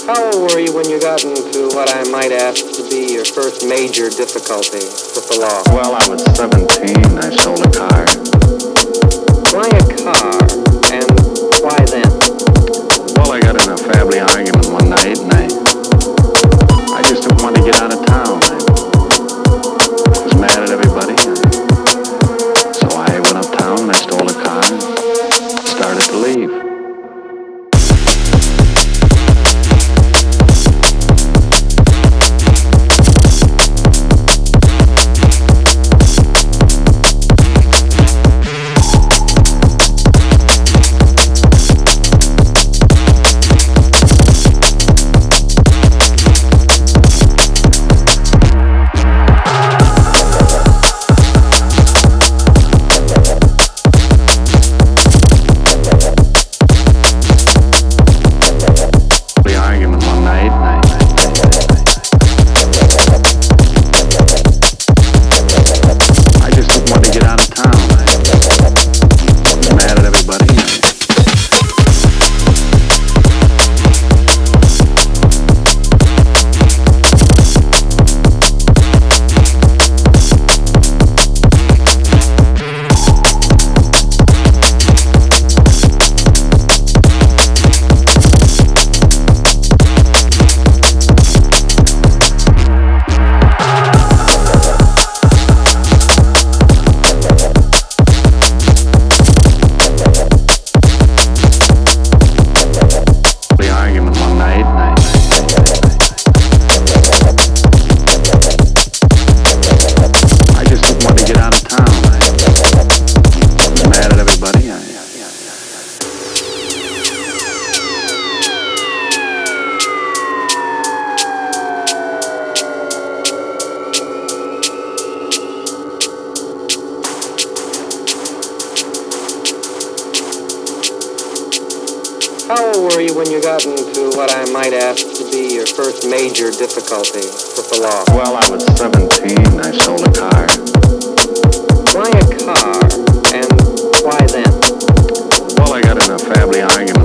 How old were you when you got into what I might ask to be your first major difficulty with the law? Well, I was 17. I sold a car. Why a car? And why then? Well, I got in a family argument one night, and I just didn't want to get out of town. I was mad at everybody. So I went uptown and I stole a car and started to leave. How old were you when you got into what I might ask to be your first major difficulty with the law? Well, I was 17. I sold a car. Why a car? And why then? Well, I got in a family argument